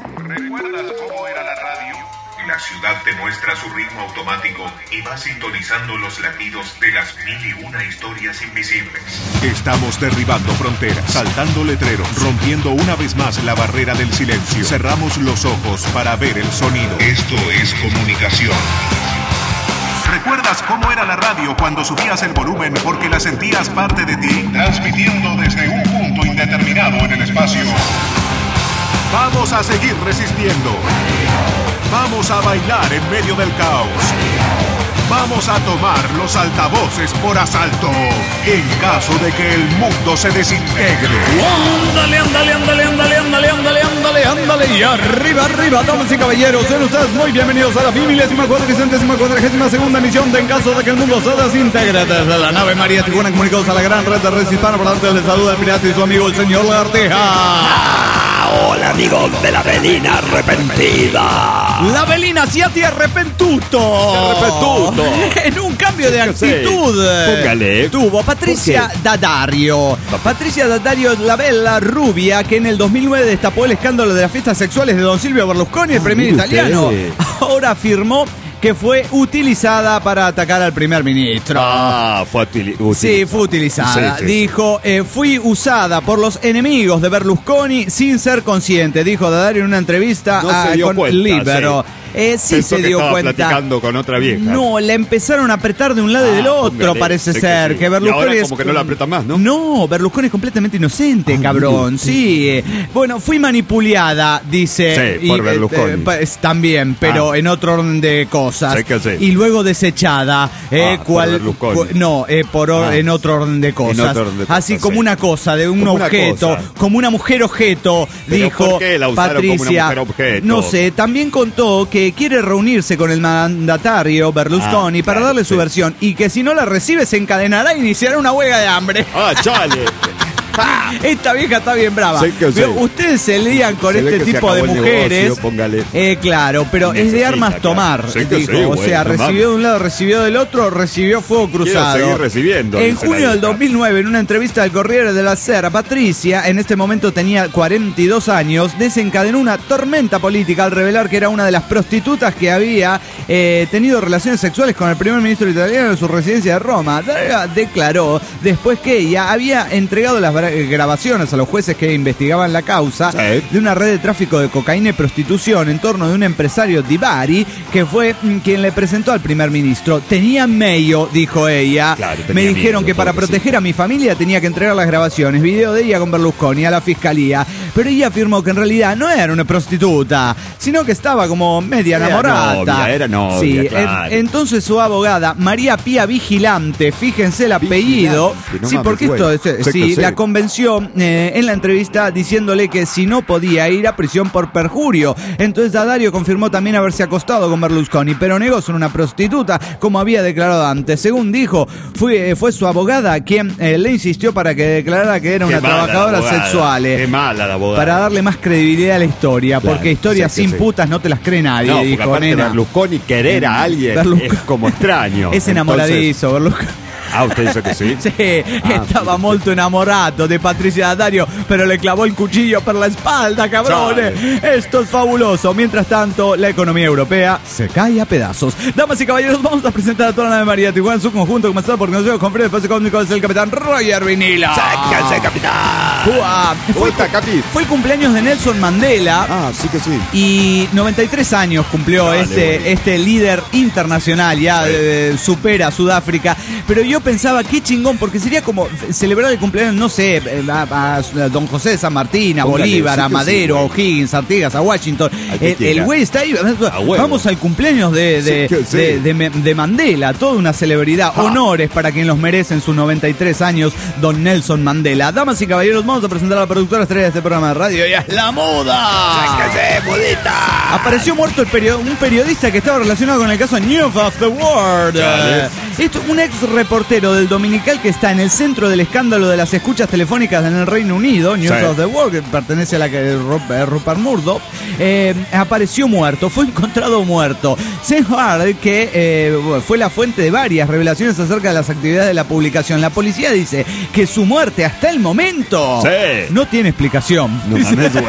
¿Recuerdas cómo era la radio? La ciudad te muestra su ritmo automático y va sintonizando los latidos de las 1001 historias invisibles. Estamos derribando fronteras, saltando letreros, rompiendo una vez más la barrera del silencio. Cerramos los ojos para ver el sonido. Esto es comunicación. ¿Recuerdas cómo era la radio cuando subías el volumen porque la sentías parte de ti? Transmitiendo desde un punto indeterminado en el espacio. Vamos a seguir resistiendo. Vamos a bailar en medio del caos. Vamos a tomar los altavoces por asalto en caso de que el mundo se desintegre. Ándale, ándale, ándale, ándale, ándale, ándale, ándale, ándale. Y arriba, arriba, damas y caballeros, sean ustedes muy bienvenidos a la 1442ª emisión de En caso de que el mundo se desintegre. Desde la nave María Tijuana, comunicados a la gran red de red hispana. Por tanto, les saluda el pirata y su amigo el señor Lagartija. Hola amigos de la velina arrepentida. La velina si a ti arrepentuto. En un cambio de actitud. Póngale. Tuvo Patricia D'Addario. Patricia D'Addario es la bella rubia que en el 2009 destapó el escándalo de las fiestas sexuales de don Silvio Berlusconi, el premier italiano. Ahora afirmó que fue utilizada para atacar al primer ministro. Fue utilizada. Sí, fue utilizada. Sí. Dijo, fui usada por los enemigos de Berlusconi sin ser consciente, dijo D'Addario en una entrevista con Libero. Sí se dio cuenta. Platicando con otra vieja. No, la empezaron a apretar de un lado y del otro, parece ser. Que, sí. Que Berlusconi y ahora como que no la apretan más, ¿no? No, Berlusconi es completamente inocente, cabrón. Sí. Bueno, fui manipulada, dice. Sí, por Berlusconi. También, pero en otro orden de cosas. Sí, sí. Y luego desechada. Por Berlusconi. En otro orden de cosas. Así como una cosa, de un objeto, como una mujer objeto, ¿pero dijo por qué la usaron Patricia. Como una mujer objeto? No sé, también contó que quiere reunirse con el mandatario Berlusconi para darle su versión y que si no la recibe se encadenará e iniciará una huelga de hambre. Chale. Esta vieja está bien brava. Ustedes se lían con este tipo de mujeres. Negocio, claro, pero es de armas tomar. Dijo. O sea, recibió de un lado, recibió del otro, recibió fuego cruzado. Quiero seguir recibiendo. En junio del 2009, en una entrevista al Corriere della Sera, Patricia, en este momento tenía 42 años, desencadenó una tormenta política al revelar que era una de las prostitutas que había tenido relaciones sexuales con el primer ministro italiano en su residencia de Roma. Declaró después que ella había entregado las grabaciones a los jueces que investigaban la causa de una red de tráfico de cocaína y prostitución en torno de un empresario Di Bari que fue quien le presentó al primer ministro. Tenía medio, dijo ella. Me dijeron que para proteger a mi familia tenía que entregar las grabaciones, video de ella con Berlusconi a la fiscalía, pero ella afirmó que en realidad no era una prostituta, sino que estaba como media enamorada. Era novia, sí, entonces su abogada María Pía Vigilante, fíjense el apellido, sí, porque esto es, la convenció en la entrevista diciéndole que si no podía ir a prisión por perjurio. Entonces D'Addario confirmó también haberse acostado con Berlusconi, pero negó ser una prostituta como había declarado antes. Según dijo, fue su abogada quien le insistió para que declarara que era una trabajadora sexual. Qué mala la abogada. Para darle más credibilidad a la historia, porque historias sin putas no te las cree nadie. No, dijo, aparte nena. Berlusconi querer a alguien es como extraño. Es enamoradizo, Berlusconi. ¿Usted dice que sí? Sí, estaba molto enamorato de Patricia D'Addario, pero le clavó el cuchillo por la espalda, cabrones. Esto es fabuloso. Mientras tanto, la economía europea se cae a pedazos. Damas y caballeros, vamos a presentar a toda la nave María Tijuana en su conjunto, comenzado por nosotros con Fred, después económico es el capitán Roger Vinila. ¡Sáquense, capitán! Fue el cumpleaños de Nelson Mandela. Sí que sí. Y 93 años cumplió este líder internacional, ya supera a Sudáfrica. Pero yo pensaba, qué chingón, porque sería como celebrar el cumpleaños, no sé, a Don José de San Martín, a Bolívar, a Madero, a O'Higgins, a Artigas, a Washington. El güey está ahí. Vamos al cumpleaños de Mandela, toda una celebridad. Honores para quien los merece en sus 93 años, don Nelson Mandela. Damas y caballeros, vamos a presentar a la productora estrella de este programa de radio. ¡Ya es la moda! ¡Sáquese, modita! Apareció muerto un periodista que estaba relacionado con el caso News of the World. Esto, un ex reportero del Dominical que está en el centro del escándalo de las escuchas telefónicas en el Reino Unido, News of the World, que pertenece a la que Rupert Murdoch, apareció muerto, fue encontrado muerto. Sam Hard, que fue la fuente de varias revelaciones acerca de las actividades de la publicación. La policía dice que su muerte hasta el momento no tiene explicación. No me duele.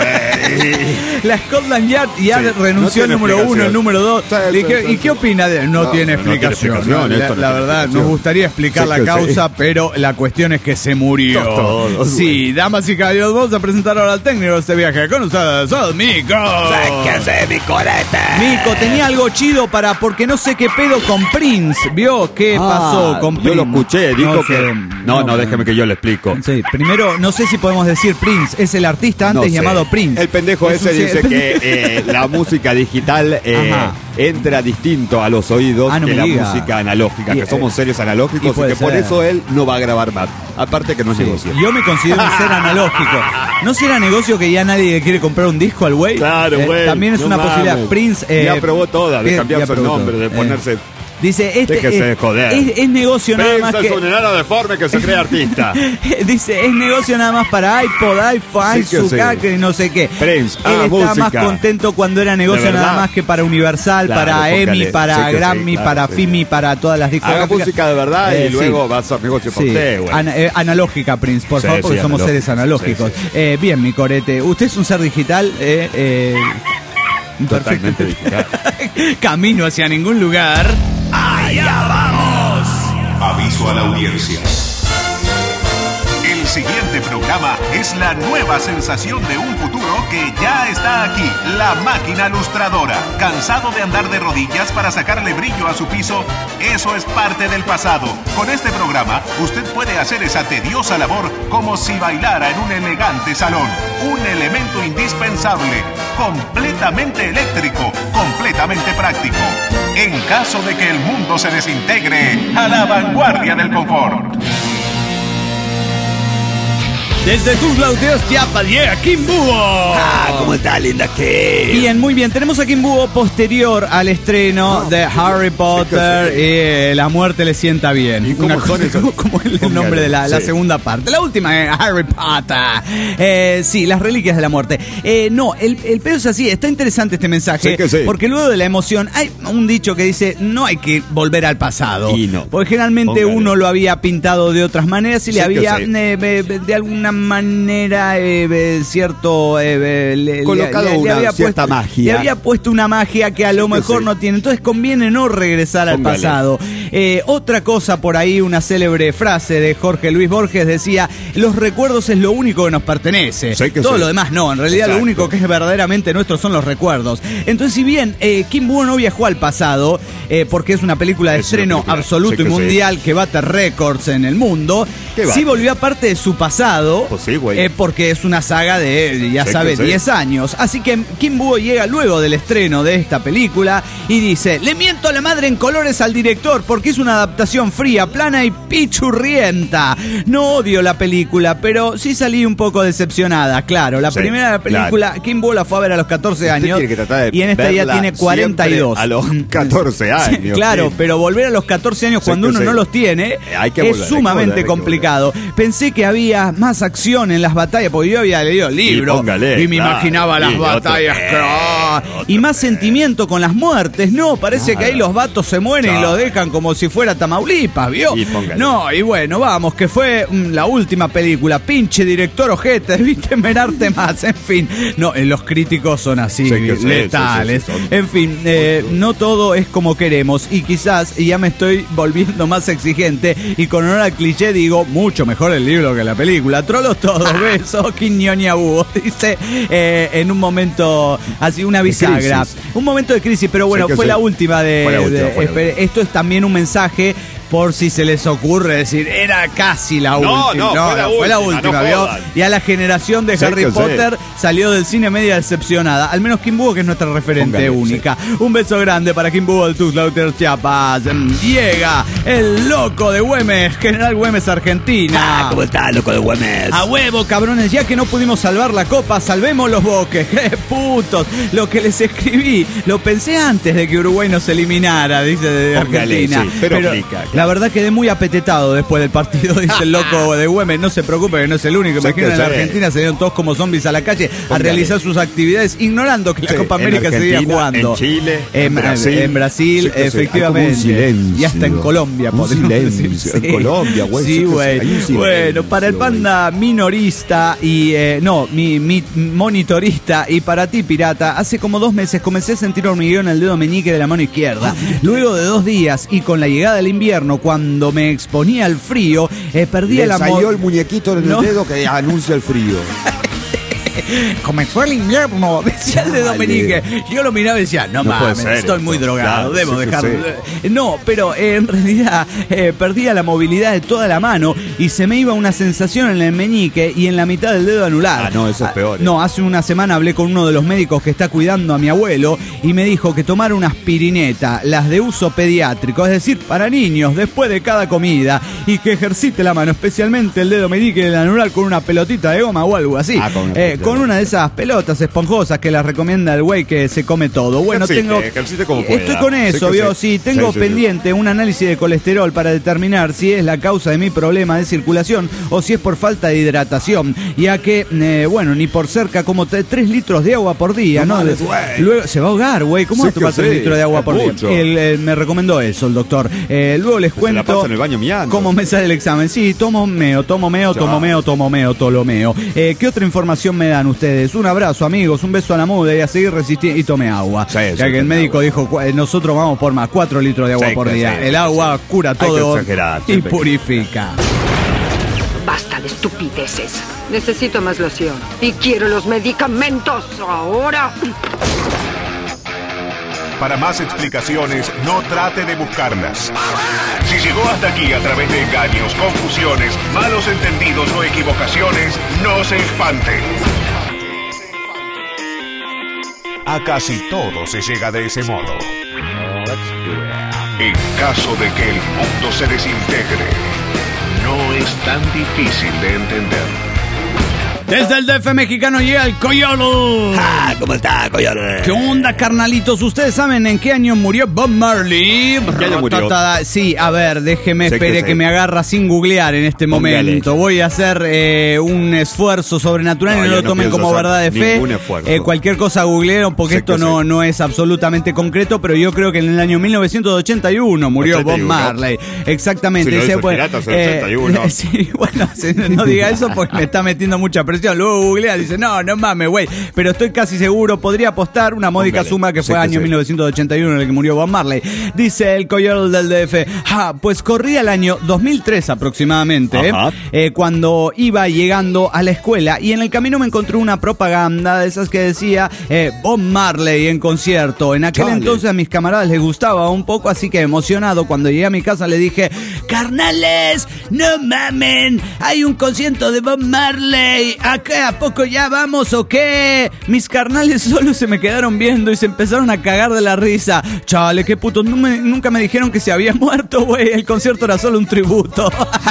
La Scotland Yard ya Sí, renunció no el tiene número 1, el explicación. número 2. Sí. ¿Y qué opina de él? No tiene explicación. esto no La tiene verdad, explicación. nos gustaría explicar Sí, la que causa, pero la cuestión es que se murió. Todos, Sí, damas y caballeros, vamos a presentar ahora al técnico de este viaje. Con ustedes, el Mico. ¡Sáquese mi corete! Mico, tenía algo chido porque no sé qué pedo con Prince. ¿Vio qué pasó con Prince? Yo lo escuché, dijo sé, que... No, déjeme que yo le explico. Sí, primero, no sé si podemos decir Prince. Es el artista antes No sé. llamado Prince. El pendejo Es ese un- dice que la música digital Ajá. entra distinto a los oídos Ah, no que me la diga. música analógica, Y, que somos seres y analógicos y puede que por ser. eso él no va a grabar más. Aparte que no es negocio. Yo me considero un ser analógico. ¿No será negocio que ya nadie le quiere comprar un disco al güey? Claro, güey. También es no una mames. posibilidad. Prince... ya probó todas, de ya cambiarse el probó nombre, todo. de ponerse... Dice, Déjese de joder. es negocio nada más Prince que... es un enano deforme que se cree artista. Dice, es negocio nada más para iPod, iPhone, Sí que Sucacre y no sé qué. Prince, Él está música. más contento cuando era negocio ¿De verdad? nada más que para Universal, Claro, para póngale. EMI, para Sí que sí, Grammy, claro, para sí. FIMI, para todas las Haga discográficas. música de verdad y Sí. luego va a hacer negocio para Sí. usted, güey. Analógica, Prince, por Sí, favor, porque sí, somos analógica. seres analógicos. Sí, Bien, mi corete. Usted es un ser digital. Totalmente Perfecto. digital. Camino hacia ningún lugar. ¡Allá vamos! Aviso a la audiencia. El siguiente programa es la nueva sensación de un futuro que ya está aquí. La máquina lustradora. ¿Cansado de andar de rodillas para sacarle brillo a su piso? Eso es parte del pasado. Con este programa, usted puede hacer esa tediosa labor como si bailara en un elegante salón. Un elemento indispensable, completamente eléctrico, completamente práctico. En caso de que el mundo se desintegre, a la vanguardia del confort. Desde tus lauteos Chiapas llega Kim Búho. ¿Cómo está, linda que? Bien, muy bien. Tenemos a Kim Búho posterior al estreno de Harry Potter. La muerte le sienta bien. ¿Y cómo son esos? Como el Póngale, nombre de la sí. segunda parte. La última es Harry Potter. Sí, las reliquias de la muerte. No, el pedo es así. Está interesante este mensaje. Sí que sí. Porque luego de la emoción, hay un dicho que dice: no hay que volver al pasado. Y no. Porque generalmente Póngale. uno lo había pintado de otras maneras y le Sí que había, sí. de alguna manera, cierto. Colocado una cierta magia. Le había puesto una magia que a lo Sí que mejor sí. no tiene. Entonces conviene no regresar al Póngale. pasado. Otra cosa por ahí, una célebre frase de Jorge Luis Borges decía: los recuerdos es lo único que nos pertenece. Sí que Todo sí. lo demás no. En realidad Exacto. lo único que es verdaderamente nuestro son los recuerdos. Entonces, si bien Kim Búho no viajó al pasado, porque es una película de Es una estreno película, absoluto sí y que sí. mundial que bate récords en el mundo, ¿Qué va? sí volvió a parte de su pasado, Pues sí, güey. porque es una saga de, ya Sí sabes, que sí. 10 años. Así que Kim Búho llega luego del estreno de esta película y dice: le miento a la madre en colores al director porque es una adaptación fría, plana y pichurrienta. No odio la película, pero sí salí un poco decepcionada. Claro, la Sí, primera película, Kim Búho la fue a ver a los 14 Usted años tiene que tratar de y en esta ya verla tiene 42. siempre a los 14 años. Claro, sí. pero volver a los 14 años Sí cuando que uno sí. no los tiene Hay que es volver, hay que sumamente volver, hay que complicado. Pensé que había más acción en las batallas, porque yo había leído el libro póngale, y me claro, imaginaba las y batallas. otro Y más sentimiento con las muertes. No, parece que ahí los vatos se mueren y Claro. lo dejan como si fuera Tamaulipas, ¿vio? Y póngale. No, y bueno, vamos, que fue la última película. Pinche director ojete, debiste merarte más. En fin, no, los críticos son así, Sí que sí, letales. sí, sí, son- En fin, no todo es como queremos y quizás ya me estoy volviendo más exigente y con honor al cliché digo, mucho mejor el libro que la película. Trolos todos, besos, quiñoña búho, dice en un momento, así una bisagra. crisis. Un momento de crisis, pero bueno, Sí que fue sí. la última de... Fue la última, de- fue la última. esto es también un mensaje por si se les ocurre decir, era casi la No, última. no, fue la última, no ¿vio? jodan. Y a la generación de Sí Harry que sí. Potter salió del cine media decepcionada. Al menos Kim Búho, que es nuestra referente Póngale, única. Un beso grande para Kim Búho de Tuxtla Chiapas. Llega el loco de Güemes, General Güemes, Argentina. ¿Cómo está, loco de Güemes? A huevo, cabrones, ya que no pudimos salvar la copa, salvemos los boques. ¡Qué putos! Lo que les escribí, lo pensé antes de que Uruguay nos eliminara, dice de Póngale, Argentina. sí, pero aplica, la La verdad quedé muy apetetado después del partido, dice el loco de Güemes. No se preocupe que no es el único. Imagino en la Argentina se dieron todos como zombies a la calle a realizar sus actividades, ignorando que la Copa América seguía jugando. En Chile, en Brasil, efectivamente. Y hasta en Colombia, podemos decir. En Colombia, güey. Sí, güey. Bueno, para el panda minorista y mi monitorista y para ti, pirata, hace como 2 meses comencé a sentir hormigueo en el dedo meñique de la mano izquierda. Luego de 2 días y con la llegada del invierno, cuando me exponía al frío, perdí la salió el muñequito en el dedo que anuncia el frío. Comenzó el invierno, decía el dedo meñique. Yo lo miraba y decía, no mames, estoy muy drogado, debo dejarlo. No, pero en realidad perdía la movilidad de toda la mano y se me iba una sensación en el meñique y en la mitad del dedo anular. Ah, no, eso es peor. No, hace una semana hablé con uno de los médicos que está cuidando a mi abuelo y me dijo que tomara una aspirineta, las de uso pediátrico, es decir, para niños, después de cada comida, y que ejercite la mano, especialmente el dedo meñique y el anular, con una pelotita de goma o algo así. Con una de esas pelotas esponjosas que las recomienda el güey que se come todo. Bueno, ejercite como pueda. Estoy con eso, ¿vio? Sí, tengo pendiente un análisis de colesterol para determinar si es la causa de mi problema de circulación o si es por falta de hidratación. Ya que, ni por cerca, como 3 litros de agua por día, ¿no? Luego se va a ahogar, güey. ¿Cómo va a tomar 3 litros de agua por día? Él me recomendó eso, el doctor. Luego les cuento se la pasa en el baño miando. Cómo me sale el examen. Sí, tomo meo, tolomeo. ¿Qué otra información me dan ustedes? Un abrazo, amigos, un beso a la muda y a seguir resistiendo. Y tome agua. Ya que el médico dijo, nosotros vamos por más, 4 litros de agua por día. El agua cura todo y purifica. Basta de estupideces. Necesito más loción. Y quiero los medicamentos ahora. Para más explicaciones, no trate de buscarlas. Si llegó hasta aquí a través de engaños, confusiones, malos entendidos o equivocaciones, no se espante. A casi todo se llega de ese modo. En caso de que el mundo se desintegre, no es tan difícil de entender. Desde el DF mexicano llega el Coyolo. ¿Cómo está, Coyolo? ¿Qué onda, carnalitos? ¿Ustedes saben en qué año murió Bob Marley? ¿Qué año murió? Sí, a ver, espere que me agarra sin googlear en este momento. Voy a hacer un esfuerzo sobrenatural y no lo tomen como verdad de fe. Cualquier cosa googlearon porque esto no es absolutamente concreto, pero yo creo que en el año 1981 murió Bob Marley. Exactamente. Si lo hizo 81. Sí, bueno, no diga eso porque me está metiendo mucha presión. Luego googlea, dice, no mames, güey. Pero estoy casi seguro, podría apostar una módica suma que fue año 1981 en el que murió Bob Marley. Dice el Coyol del DF, pues corría el año 2003 aproximadamente, cuando iba llegando a la escuela y en el camino me encontré una propaganda de esas que decía Bob Marley en concierto. En aquel entonces a mis camaradas les gustaba un poco, así que emocionado, cuando llegué a mi casa le dije, carnales, no mamen, hay un concierto de Bob Marley. ¿A qué? ¿A poco ya vamos o qué? Mis carnales solo se me quedaron viendo y se empezaron a cagar de la risa. Chale, qué putos, nunca me dijeron que se había muerto, güey. El concierto era solo un tributo.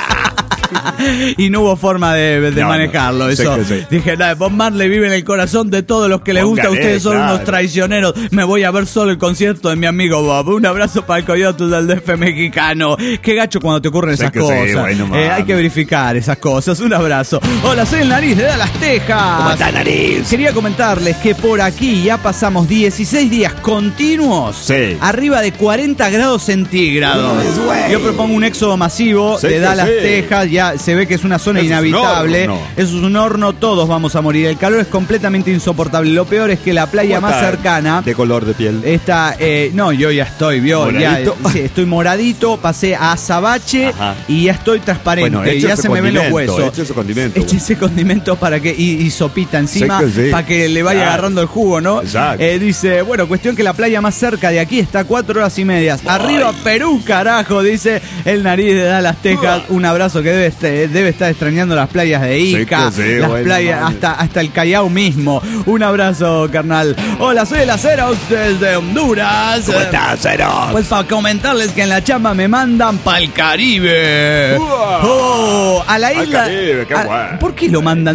Y no hubo forma de manejarlo. Eso. Dije, Bob Marley vive en el corazón de todos los que les gusta. Ustedes son unos traicioneros. Me voy a ver solo el concierto de mi amigo Bob. Un abrazo para el Coyote del DF mexicano. Qué gacho cuando te ocurren esas cosas. Hay que verificar esas cosas. Un abrazo. Hola, soy el Nariz de Dallas, Texas. ¿Cómo está, Nariz? Quería comentarles que por aquí ya pasamos 16 días continuos arriba de 40 grados centígrados. Yo propongo un éxodo masivo de Dallas, Texas. Ya se ve que es una zona inhabitable. Eso es un horno, todos vamos a morir. El calor es completamente insoportable. Lo peor es que la playa más cercana... ¿De color de piel? Está... yo ya estoy, estoy moradito, pasé a azabache y ya estoy transparente. Bueno, ya se me ven los huesos. Eche ese condimento para que... Y sopita encima para que le vaya agarrando el jugo, ¿no? Dice, cuestión que la playa más cerca de aquí está 4 horas y media. Arriba Perú, carajo, dice el Nariz de Dallas, Texas. Un abrazo que debe estar extrañando las playas de Ica, las playas, hasta el Callao mismo. Un abrazo, carnal. Hola, soy el Acero desde Honduras. ¿Cómo estás, Acero? Pues para comentarles que en la chamba me mandan pa'l Caribe. A la isla. Caribe, qué bueno. ¿Por qué lo mandan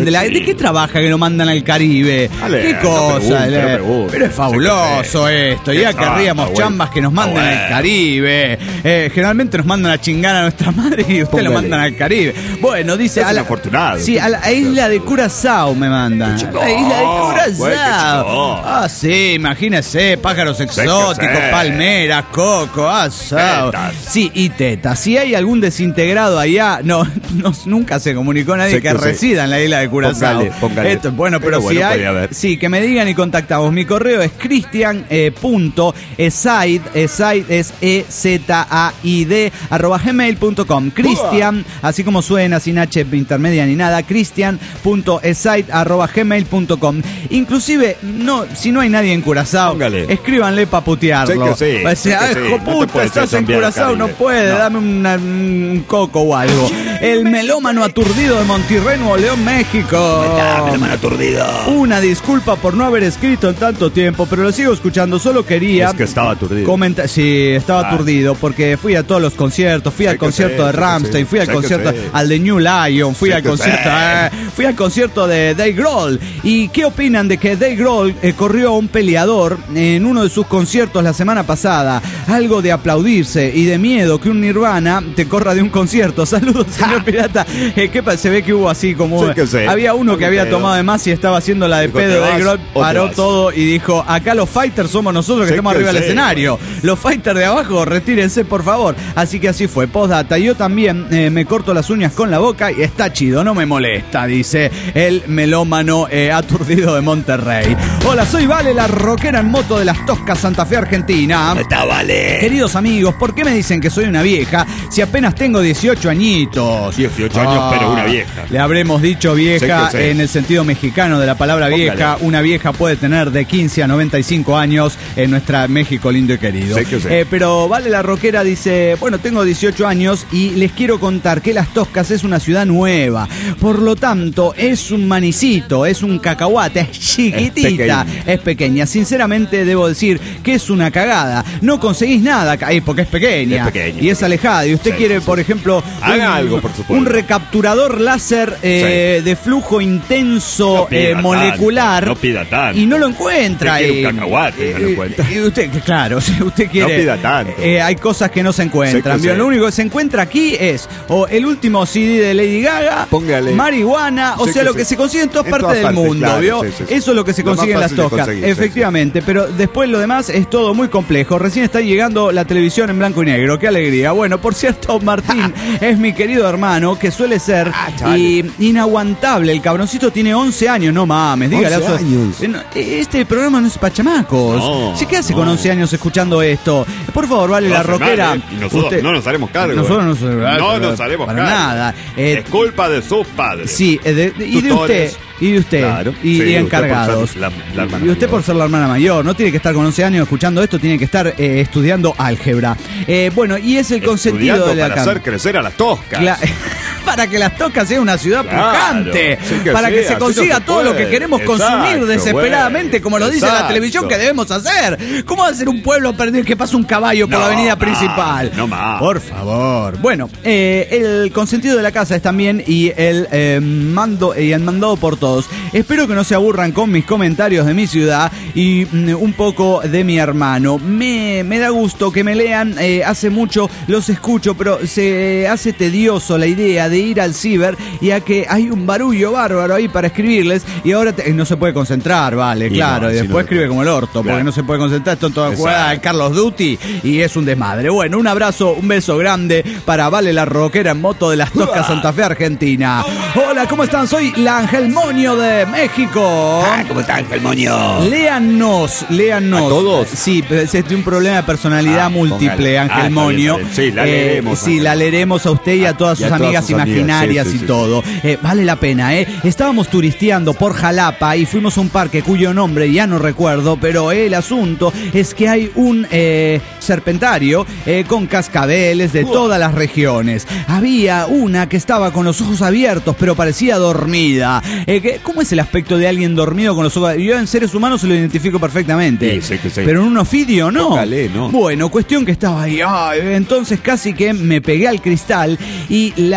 ¿De qué trabaja que lo mandan al Caribe? Dale, ¿Qué cosa? pregunte. Pero es fabuloso esto. Ya querríamos chambas que nos manden al Caribe. Generalmente nos mandan a chingar a nuestra madre y usted lo mandan al Caribe. Bueno, dice... Es afortunado. Sí, a la isla de Curazao me mandan. La isla de Curazao. Ah, sí, imagínese, pájaros exóticos, palmeras, coco, asado. Sí, y tetas. Si hay algún desintegrado allá, nunca se comunicó nadie que resida en la isla de Curazao. Póngale. Bueno, pero si hay, sí, que me digan y contactamos. Mi correo es cristian.esaid, Esaid es EZAID, @gmail.com. Cristian, así como suena, sin H intermedia ni nada, cristian.esaid@gmail.com. Inclusive, si no hay nadie en Curazao, escríbanle para putearlo. Hijo puta, estás en Curazao, no puede, dame un coco o algo. El melómano aturdido de Monterrey, Nuevo León, México. Melómano aturdido. Una disculpa por no haber escrito en tanto tiempo, pero lo sigo escuchando. Solo quería... Es que estaba aturdido. Sí, estaba aturdido porque fui a todos los conciertos. Fui al concierto de Rammstein, fui al concierto al de New Lion, fui al concierto de Dave Grohl. ¿Y qué opinan de que Dave Grohl corrió a un peleador en uno de sus conciertos la semana pasada? Algo de aplaudirse y de miedo que un Nirvana te corra de un concierto. Saludos, señor Pirata. ¿Qué pasa? Se ve que hubo así como... Había uno que había tomado de más y estaba haciendo la de pedo. Dave Grohl paró todo y dijo: acá los fighters somos nosotros que estamos arriba del escenario. Los fighters de abajo, retírense por favor. Así que así fue. Postdata. Yo también me corto las uñas con la boca y está chido, no me molesta, dice el melómano aturdido de Monterrey. Hola, soy Vale, la rockera en moto de Las Toscas, Santa Fe, Argentina. Está Vale. Queridos amigos, ¿por qué me dicen que soy una vieja si apenas tengo 18 añitos? 18 años, pero una vieja. Le habremos dicho vieja en el sentido mexicano de la palabra vieja. Una vieja puede tener de 15 a 95 años en nuestra México lindo y querido. Pero Vale, la rockera dice: bueno, tengo 18 años y les quiero contar que Las Toscas es una ciudad nueva. Por lo tanto, es un manicito, es un cacahuate, es chiquitita, es pequeña. Sinceramente debo decir que es una cagada. No conseguís nada ahí porque es pequeña. Y es alejada. Y usted quiere, por ejemplo, un recapturador láser de flujo intenso molecular. No pida tanto. Y no lo encuentra. Usted quiere un cacahuate, no lo encuentra. Y usted, claro, si usted quiere. No pida tanto. Hay cosas que no se encuentran. Lo único que se encuentra aquí es el último CD de Lady Gaga, marihuana, o sea, lo que se consigue en todas partes del mundo, claro, ¿vio? Eso es lo que se consigue en Las Toscas. Efectivamente, pero después lo demás es todo muy complejo. Recién está llegando la televisión en blanco y negro. ¡Qué alegría! Bueno, por cierto, Martín es mi querido hermano, que suele ser inaguantable. El cabroncito tiene 11 años, no mames, dígale. 11 años. Este programa no es para chamacos. No, ¿qué hace con 11 años escuchando esto? Por favor, Vale, la rockera. Nosotros no nos haremos cargo. Nosotros no nos haremos para cargo. Nada. Es culpa de sus padres. Sí, y de usted. Y de usted, claro, y encargados. Y usted por ser la hermana mayor, no tiene que estar con 11 años escuchando esto, tiene que estar estudiando álgebra. Bueno, y es el consentido de la para hacer crecer a Las Toscas. Para que Las Toscas sea una ciudad pujante, para que se consiga todo lo que queremos consumir desesperadamente, como lo dice la televisión que debemos hacer. ¿Cómo va a ser un pueblo perdido que pasa un caballo por la avenida principal? No más. Por favor. Bueno, el consentido de la casa es también y el mandado por todos. Espero que no se aburran con mis comentarios de mi ciudad y un poco de mi hermano. Me da gusto que me lean. Hace mucho los escucho, pero se hace tedioso la idea de ir al ciber y a que hay un barullo bárbaro ahí para escribirles y ahora no se puede concentrar, Vale, claro. Y después escribe como el orto, porque no se puede concentrar. Esto en toda jugada de Carlos Duty y es un desmadre. Bueno, un abrazo, un beso grande para Vale, la rockera en moto de Las Toscas, Santa Fe, Argentina. Hola, ¿cómo están? Soy la Ángel Moño de México. ¿Cómo está, Ángel Moño? Léannos. ¿A todos? Sí, pero es un problema de personalidad múltiple, Ángel Moño. Sí, la leeremos. Sí, la leeremos a usted y a todas sus amigas imaginarias y todo. Vale la pena, Estábamos turisteando por Jalapa y fuimos a un parque cuyo nombre ya no recuerdo, pero el asunto es que hay un serpentario con cascabeles de todas las regiones. Había una que estaba con los ojos abiertos, pero parecía dormida. ¿Cómo es el aspecto de alguien dormido con los ojos? Yo en seres humanos se lo identifico perfectamente. Sí. Pero en un ofidio no. Bueno, cuestión que estaba ahí. Entonces casi que me pegué al cristal y como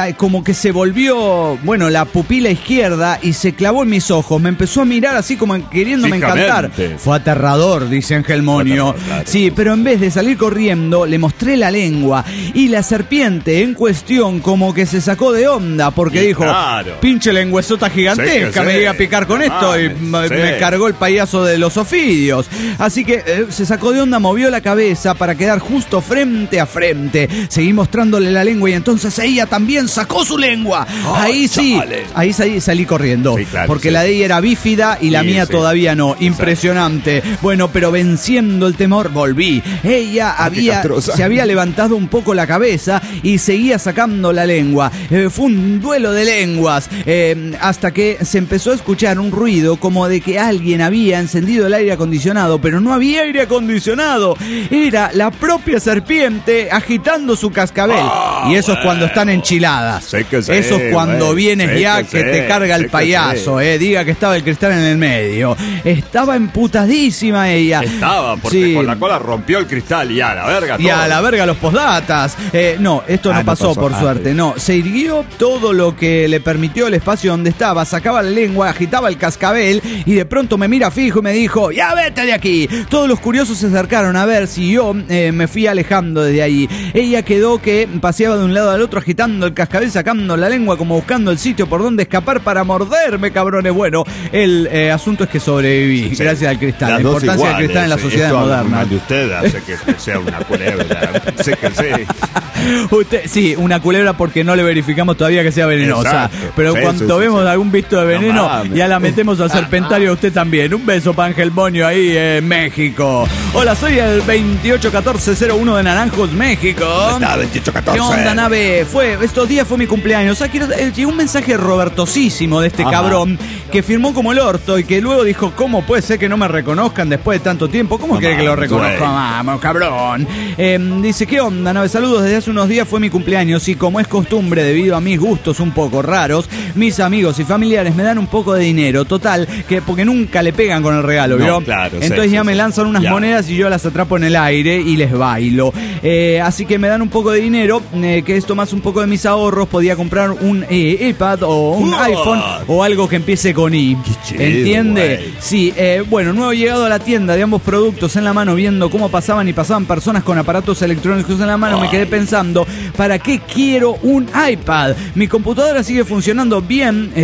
como que se volvió, bueno, la pupila izquierda y se clavó en mis ojos. Me empezó a mirar así como queriéndome encantar. Fue aterrador, dice Angelmonio. Claro. Sí, pero en vez de salir corriendo, le mostré la lengua y la serpiente en cuestión como que se sacó de onda porque dijo, pinche lengüesota gigantesca, me iba a picar con esto y me cargó el payaso de los ofidios. Así que se sacó de onda, movió la cabeza para quedar justo frente a frente. Seguí mostrándole la lengua y entonces ella también sacó su lengua. Ahí sí, ahí salí corriendo. Sí, claro, porque la de ella era bífida y la mía todavía no. Impresionante. Bueno, pero venciendo el temor, volví. Ella se había levantado un poco la cabeza y seguía sacando la lengua. Fue un duelo de lenguas. Hasta que se empezó a escuchar un ruido como de que alguien había encendido el aire acondicionado, pero no había aire acondicionado. Era la propia serpiente agitando su cascabel. Y eso es cuando están enchiladas. Eso es cuando vienes ya que te carga el payaso. Diga que estaba el cristal en el medio. Estaba emputadísima ella. Estaba, porque con la cola rompió el cristal y a la verga todo. Y a la verga los postdatas. No, esto no pasó por suerte. No, se irguió todo lo que le permitió el espacio donde estaba. Sacaba la lengua, agitaba el cascabel y de pronto me mira fijo y me dijo, ya vete de aquí. Todos los curiosos se acercaron a ver si yo me fui alejando desde allí. Ella quedó que paseaba de un lado al otro agitando el cascabel, sacando la lengua como buscando el sitio por donde escapar para morderme, cabrones. Bueno, el asunto es que sobreviví gracias al cristal. La importancia del cristal en la sociedad moderna. De usted hace que sea una culebra. Usted, sí, una culebra porque no le verificamos todavía que sea venenosa. Exacto. Pero cuando vemos algún visto de veneno, ya la metemos al serpentario a usted también. Un beso para Angelmonio ahí en México. Hola, soy el 281401 de Naranjos, México. ¿Dónde está 2814? ¿Qué onda, nave? Estos días fue mi cumpleaños. O sea, llegó un mensaje robertosísimo de este cabrón que firmó como el orto y que luego dijo, ¿cómo puede ser que no me reconozcan después de tanto tiempo? ¿Cómo quiere que lo reconozca? Vamos, cabrón. Dice, ¿qué onda, nave? Saludos, desde hace unos días fue mi cumpleaños y como es costumbre, debido a mis gustos un poco raros, mis amigos y familiares me dan un poco de dinero. Total, porque nunca le pegan con el regalo, ¿vio? Claro, entonces ya me lanzan unas monedas y yo las atrapo en el aire y les bailo. Así que me dan un poco de dinero, que esto más un poco de mis ahorros, podía comprar un iPad o un iPhone o algo que empiece con I. ¿Entiende? Wey. Sí, bueno, nuevo llegado a la tienda de ambos productos en la mano, viendo cómo pasaban personas con aparatos electrónicos en la mano, me quedé pensando, ¿para qué quiero un iPad? Mi computadora sigue funcionando bien,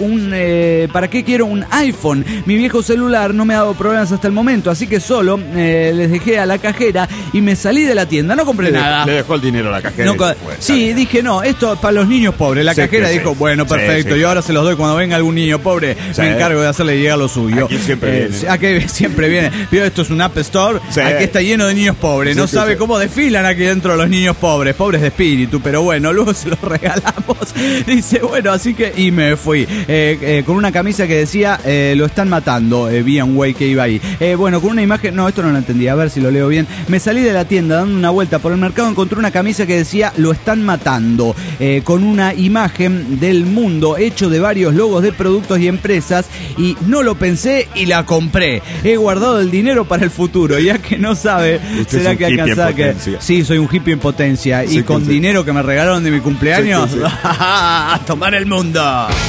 ¿para qué quiero un iPhone? Mi viejo celular no me ha dado problemas hasta el momento, así que solo les dejé a la cajera y me salí de la tienda, no compré nada. Le dejó el dinero a la cajera. Sí, dije, no, esto es para los niños pobres. La cajera dijo, bueno, perfecto, yo ahora se los doy cuando venga algún niño pobre, me encargo de hacerle llegar lo suyo. Aquí siempre viene. Aquí siempre viene. Pero esto es un App Store, aquí está lleno de niños pobres, no sabe cómo desfilan aquí dentro los niños pobres de espíritu, pero bueno, luego se los regalamos. Dice, bueno, así que, y me fui con una camisa que decía, lo están matando, vi a un güey que iba ahí. Bueno, con una imagen, no, esto no lo entendí, a ver si lo leo bien. Me salí de la tienda dando una vuelta por el mercado, encontré una camisa que decía, lo están matando, con una imagen del mundo hecho de varios logos de productos y empresas, y no lo pensé y la compré. He guardado el dinero para el futuro, ya que no sabe, será que alcanza que... Sí, soy un hippie en potencia, y con dinero que me regalaron de mi cumpleaños, a tomar el mundo.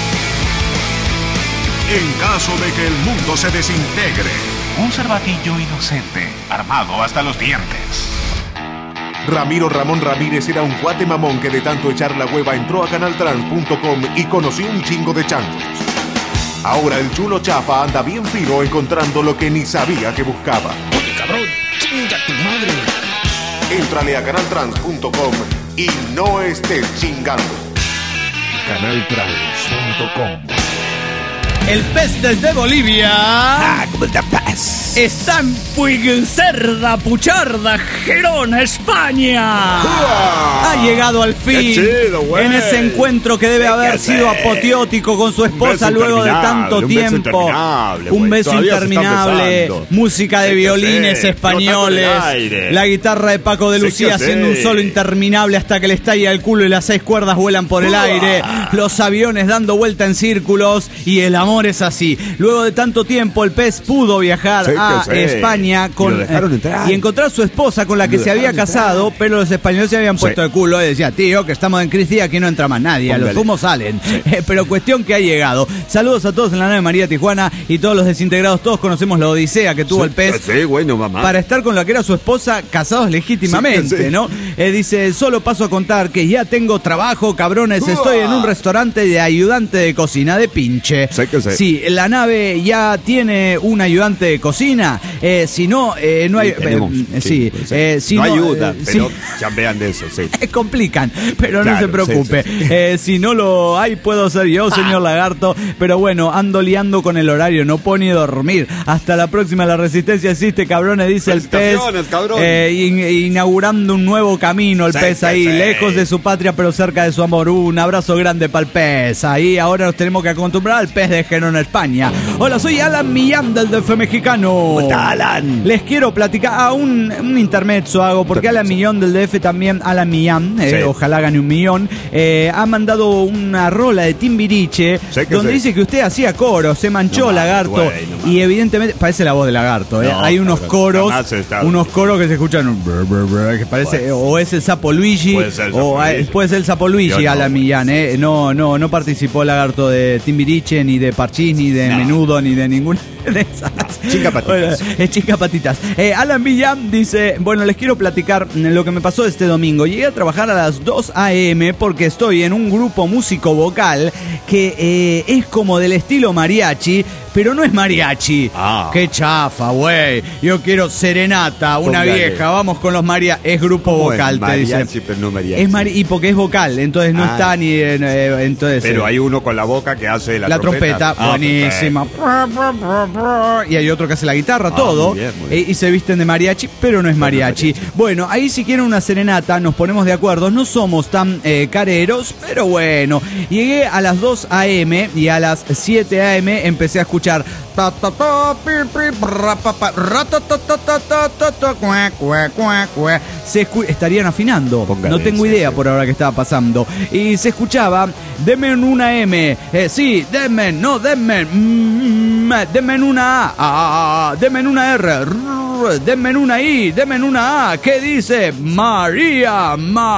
En caso de que el mundo se desintegre, un cervatillo inocente, armado hasta los dientes. Ramiro Ramón Ramírez era un cuate mamón que de tanto echar la hueva entró a canaltrans.com y conoció un chingo de changos. Ahora el chulo chafa anda bien fino encontrando lo que ni sabía que buscaba. ¡Oye, cabrón! ¡Chinga tu madre! Éntrale a canaltrans.com y no estés chingando. Canaltrans.com. El pez desde Bolivia está en Puigcerda, Pucharda, Gerona, España. Ha llegado al fin en ese encuentro que debe haber sido apoteótico con su esposa luego de tanto tiempo. Un beso interminable, música de violines españoles, la guitarra de Paco de Lucía haciendo un solo interminable hasta que le estalla el culo y las 6 cuerdas vuelan por el aire, los aviones dando vuelta en círculos y el amor es así. Luego de tanto tiempo el pez pudo viajar a España y encontrar a su esposa con la que se había casado, pero los españoles se habían puesto de culo y decía, tío, que estamos en crisis y aquí no entra más nadie, los humos salen. Pero cuestión que ha llegado. Saludos a todos en la nave María Tijuana y todos los desintegrados. Todos conocemos la odisea que tuvo el pez para estar con la que era su esposa, casados legítimamente, ¿no? Dice, solo paso a contar que ya tengo trabajo, cabrones, estoy en un restaurante de ayudante de cocina de pinche. Sí, la nave ya tiene un ayudante de cocina. Si no, no hay... si no ayuda, pero chambean de eso, complican, pero no se preocupe. Si no lo hay, puedo ser yo, señor Lagarto. Pero bueno, ando liando con el horario, no puedo ni dormir. Hasta la próxima, la resistencia existe, cabrones, dice el pez. Inaugurando un nuevo camino, el pez ahí, lejos de su patria, pero cerca de su amor. Un abrazo grande para el pez. Ahí ahora nos tenemos que acostumbrar al pez de Genón, España. Hola, soy Alan Millán del DF mexicano. ¿Cómo está, Alan? Les quiero platicar un intermezzo hago, porque Alan Millán del DF también, Alan Millán, ojalá gane 1 millón, ha mandado una rola de Timbiriche donde dice que usted hacía coro, se manchó Lagarto, y evidentemente parece la voz de Lagarto. Hay unos coros que se escuchan que parece, o es el Sapo Luigi, puede ser el Sapo Luigi, Alan Millán. No participó Lagarto de Timbiriche, ni de Parchís, ni de Menudo, ni de ninguna de esas. Chica patitas. Alan Millán dice, bueno, les quiero platicar lo que me pasó este domingo. Llegué a trabajar a las 2 a.m. porque estoy en un grupo músico vocal que es como del estilo mariachi, pero no es mariachi. Qué chafa, güey. Yo quiero serenata, una vieja. Vamos con los mariachis. Es grupo vocal, te dicen. Pero no mariachi. Y porque es vocal, entonces no está ni entonces. Pero hay uno con la boca que hace la trompeta. Buenísima. Y hay otro que hace la guitarra, todo. Muy bien. Y se visten de mariachi, pero no es mariachi. Bueno, ahí si quieren una serenata, nos ponemos de acuerdo. No somos tan careros, pero bueno. Llegué a las 2 a.m. y a las 7 a.m. empecé a escuchar estarían afinando. No tengo idea por ahora qué estaba pasando. Y se escuchaba, denme una M. Sí, denme, no denme. Denme una A. Denme una R. Denme una I. Denme una A. ¿Qué dice? María.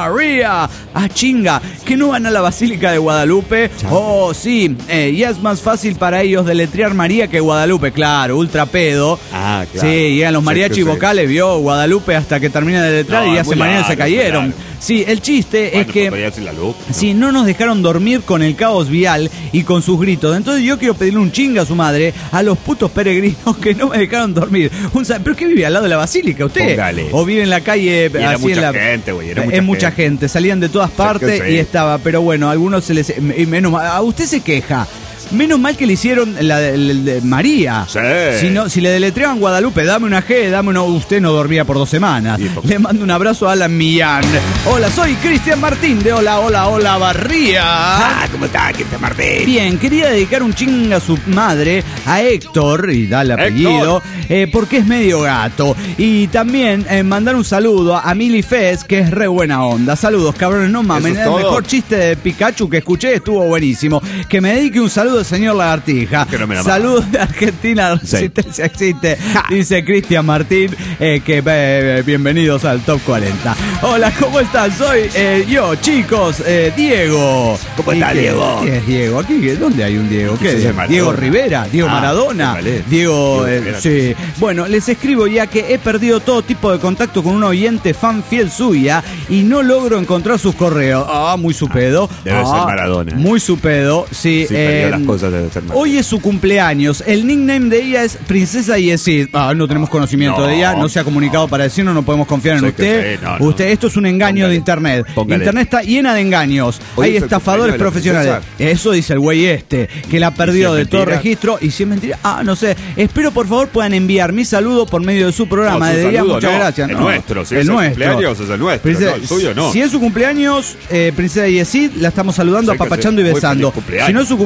Chinga, que no van a la Basílica de Guadalupe. Sí, ya es más fácil para ellos deletrear María que Guadalupe, claro, ultra pedo. Claro. Sí, llegan los mariachi vocales, vio Guadalupe hasta que termina de deletrear y ya se mañana se cayeron. Sí, el chiste es que no nos dejaron dormir con el caos vial y con sus gritos. Entonces yo quiero pedirle un chinga a su madre a los putos peregrinos que no me dejaron dormir. ¿Pero qué vive al lado de la Basílica usted? Póngale. ¿O vive en la calle? Era así mucha gente, güey. Es mucha gente. Salían de todas partes y estaba. Pero bueno, a algunos se les... Y menos mal, a usted se queja. Menos mal que le hicieron la de María. Si le deletreaban Guadalupe, dame una G, dame una... Usted no dormía por 2 semanas. Le mando un abrazo a Alan Millán. Hola, soy Cristian Martín de Hola Barría. ¿Cómo está, Cristian Martín? Bien, quería dedicar un chinga a su madre, a Héctor, y da el apellido, porque es medio gato. Y también mandar un saludo a Mili Fez, que es re buena onda. Saludos, cabrones, no mames. El mejor chiste de Pikachu que escuché estuvo buenísimo. Que me dedique un saludo al señor Lagartija. Saludos de Argentina, Resistencia existe. Dice Cristian Martín, que bienvenidos al Top 40. Hola, ¿cómo están? Soy yo, chicos, Diego. ¿Cómo está, Diego? ¿Qué es Diego? ¿Aquí? ¿Dónde hay un Diego? ¿Qué es? Diego Rivera, Diego Maradona. Diego, sí. Bueno, les escribo ya que he perdido todo tipo de contacto con un oyente fan fiel suya y no logro encontrar sus correos. Muy su pedo. Debe ser Maradona. Muy su pedo, sí. Las cosas deben ser Maradona. Hoy es su cumpleaños. El nickname de ella es Princesa Yesid. No tenemos conocimiento de ella. No se ha comunicado para decirnos. No podemos confiar en usted. Esto es un engaño de Internet. Internet está llena de engaños. Hay estafadores profesionales. Eso dice el güey que la perdió de todo registro. Y si es mentira, no sé. Espero por favor puedan enviar mi saludo por medio de su programa. Su saludo, muchas gracias. El nuestro. Si es su cumpleaños, es el nuestro. El suyo no. Si es su cumpleaños, Princesa Yesid, la estamos saludando, apapachando y besando. Si no es su cumpleaños,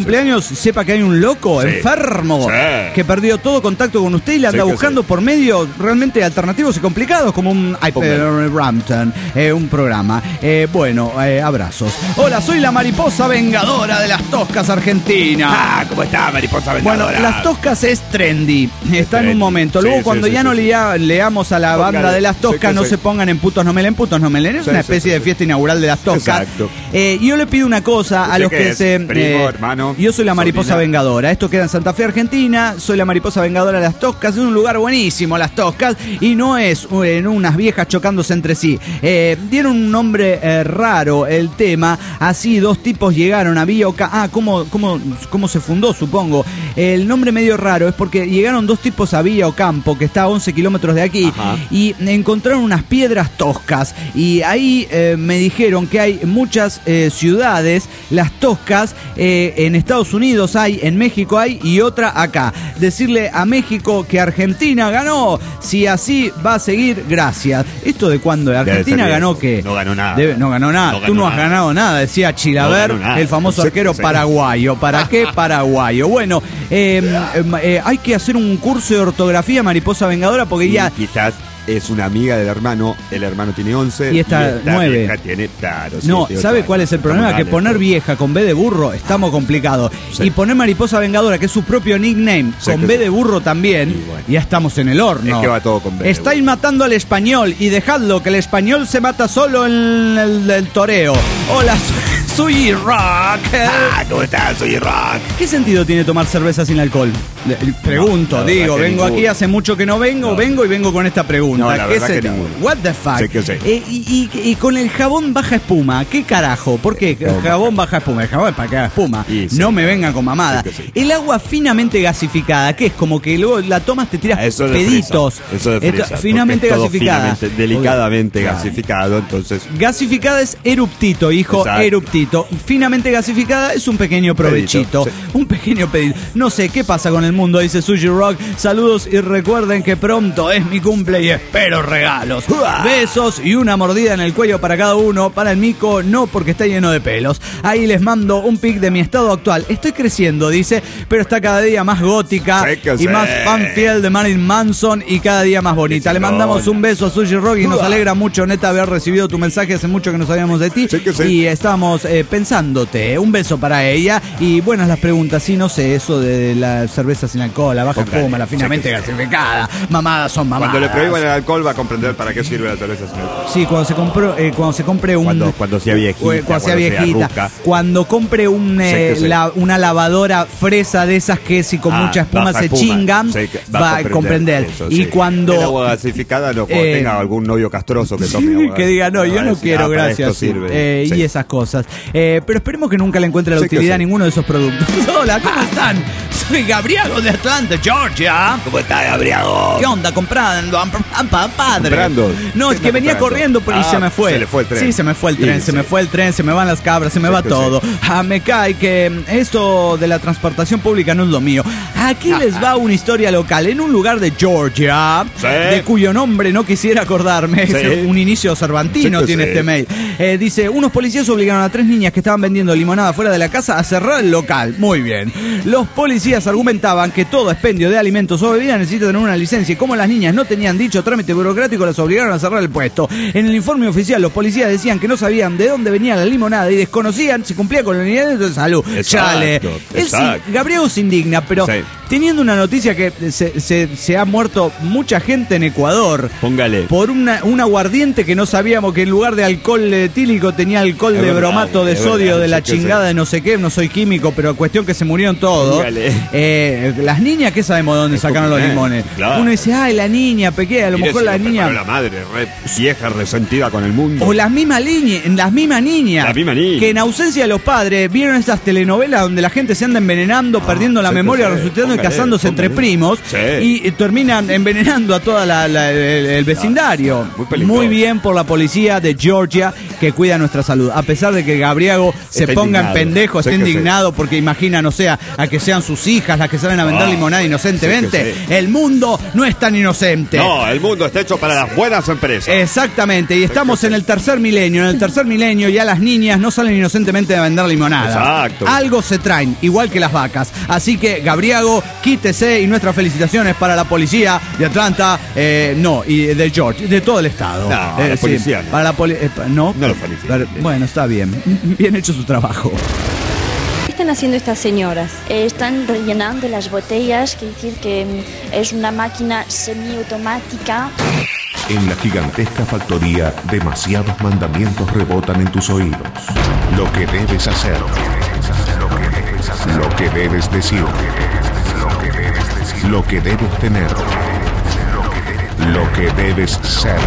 sepa que hay un loco enfermo que perdió todo contacto con usted y le anda buscando por medios realmente alternativos y complicados, como un Rampton, un programa. Bueno, abrazos. Hola, soy la mariposa vengadora de las Toscas Argentina. ¿Cómo está, mariposa vengadora? Bueno, las Toscas es trendy. Está en un momento. Luego, cuando ya no leamos a la banda de las Toscas, no se pongan en putos no melen, putos no melen. Es una especie de fiesta inaugural de las Toscas. Exacto. Yo le pido una cosa a los que se... primo, hermano, yo soy la mariposa sobrina. Vengadora. Esto queda en Santa Fe, Argentina. Soy la mariposa vengadora de las Toscas. Es un lugar buenísimo, las Toscas. Y no es en unas viejas chocándose entre sí. Dieron un nombre raro el tema. Así, dos tipos llegaron a Vía ¿cómo se fundó, supongo? El nombre medio raro es porque llegaron dos tipos a Villa Ocampo, que está a 11 kilómetros de aquí, y encontraron unas piedras toscas. Y ahí me dijeron que hay muchas ciudades, las toscas, en Estados Unidos hay, en México hay, y otra acá. Decirle a México que Argentina ganó. Si así va a seguir, gracias. ¿Esto de cuándo? ¿Argentina ganó qué? No ganó nada. No ganó nada. Tú no has ganado nada, decía Chilaver, el famoso arquero paraguayo. ¿Para qué paraguayo? Bueno, hay que hacer un curso de ortografía, mariposa vengadora, porque ya... Quizás es una amiga del hermano, el hermano tiene 11 y esta 9. Vieja tiene, claro, no, ¿sabe cuál es el problema? Que poner vieja con B de burro estamos complicados. Y poner mariposa vengadora, que es su propio nickname, con B de burro también, ya estamos en el horno. Es que va todo con B. Estáis matando al español y dejadlo, que el español se mata solo en el toreo. Hola, soy Rock. ¿Cómo estás? Soy Rock. ¿Qué sentido tiene tomar cerveza sin alcohol? Pregunto, digo, vengo aquí hace mucho que no vengo, vengo con esta pregunta. No, la verdad que ninguno. What the fuck? Sí que sí. Y con el jabón baja espuma, ¿qué carajo? ¿Por qué jabón baja espuma? El jabón es para que haga espuma. No me vengan con mamada. Sí que sí. El agua finamente gasificada, ¿qué es? Como que luego la tomas, te tiras eso peditos. Eso de fresa. Finamente gasificada. Delicadamente gasificado, entonces... Gasificada es eruptito, hijo. Exacto. Eruptito. Finamente gasificada es un pequeño provechito. Sí. Un pequeño pedito. No sé qué pasa con el mundo, dice Sushi Rock. Saludos y recuerden que pronto es mi cumple y espero regalos. Besos y una mordida en el cuello para cada uno. Para el mico, no, porque está lleno de pelos. Ahí les mando un pic de mi estado actual. Estoy creciendo, dice, pero está cada día más gótica y más fan fiel de Marilyn Manson y cada día más bonita. Le mandamos un beso a Sushi Rock y nos alegra mucho, neta, haber recibido tu mensaje. Hace mucho que no sabíamos de ti y estábamos pensándote. Un beso para ella y buenas las preguntas. Sí, no sé, eso de la cerveza sin alcohol, la baja espuma, la finamente gasificada. Mamadas son mamadas. Cuando le prohíban el alcohol va a comprender para qué sirve la cerveza sin alcohol. Sí, cuando se compre un... Cuando sea viejita. Cuando sea viejita. Cuando compre una lavadora fresa de esas que si con mucha espuma se chingan, va a comprender. Eso, y cuando... El agua gasificada no, cuando tenga algún novio castroso que tome agua. Que diga, no, yo no quiero, gracias. Sirve. Y esas cosas. Pero esperemos que nunca le encuentre la utilidad a ninguno de esos productos. Hola, ¿cómo están? Soy Gabriel de Atlanta, Georgia. ¿Cómo está, Gabriel? ¿Qué onda? Comprando, padre. ¿Comprando? No, es que venía corriendo y se me fue. Se le fue el tren. Sí, se me fue el tren, se me fue el tren, se me van las cabras, se me va todo. Me cae que esto de la transportación pública no es lo mío. Aquí les va una historia local. En un lugar de Georgia, de cuyo nombre no quisiera acordarme, un inicio cervantino tiene este mail. Dice, unos policías obligaron a 3 niñas que estaban vendiendo limonada fuera de la casa a cerrar el local. Muy bien. Los policías argumentaban que todo expendio de alimentos o bebidas necesita tener una licencia y como las niñas no tenían dicho trámite burocrático, las obligaron a cerrar el puesto. En el informe oficial, los policías decían que no sabían de dónde venía la limonada y desconocían si cumplía con los lineamientos de salud. Chale. Gabriel se indigna, pero teniendo una noticia que se ha muerto mucha gente en Ecuador. Póngale. Por un aguardiente que no sabíamos que en lugar de alcohol etílico tenía alcohol de bromato de sodio de la chingada de no sé qué, no soy químico, pero cuestión que se murieron todos. Las niñas, ¿qué sabemos de dónde sacaron los limones? Claro. Uno dice, ay, la niña pequeña, a lo mejor la niña... La madre, vieja, resentida con el mundo. O las mismas niñas. Que en ausencia de los padres vieron estas telenovelas donde la gente se anda envenenando, perdiendo la memoria, resultando y casándose entre primos y terminan envenenando a toda el vecindario. Muy bien por la policía de Georgia que cuida nuestra salud. A pesar de que Gabriago se Está ponga indignado. en pendejo, esté Sí que indignado porque imagina, no sé, a que sean sus hijas las que salen a vender limonada inocentemente. Sí que El mundo no es tan inocente. No, el mundo está hecho para las buenas empresas. Exactamente, y estamos en el tercer milenio. En el tercer milenio ya las niñas no salen inocentemente a vender limonada. Exacto. Algo se traen, igual que las vacas. Así que, Gabriago, quítese, y nuestras felicitaciones para la policía de Atlanta, y de Georgia, de todo el estado. No, la policía no. Para la no. No lo felicito. Bueno, está bien. Bien hecho su trabajo. ¿Qué están haciendo estas señoras? Están rellenando las botellas, quiere decir que es una máquina semiautomática. En la gigantesca factoría, demasiados mandamientos rebotan en tus oídos. Lo que debes hacer, lo que debes decir, lo que debes tener, lo que debes ser.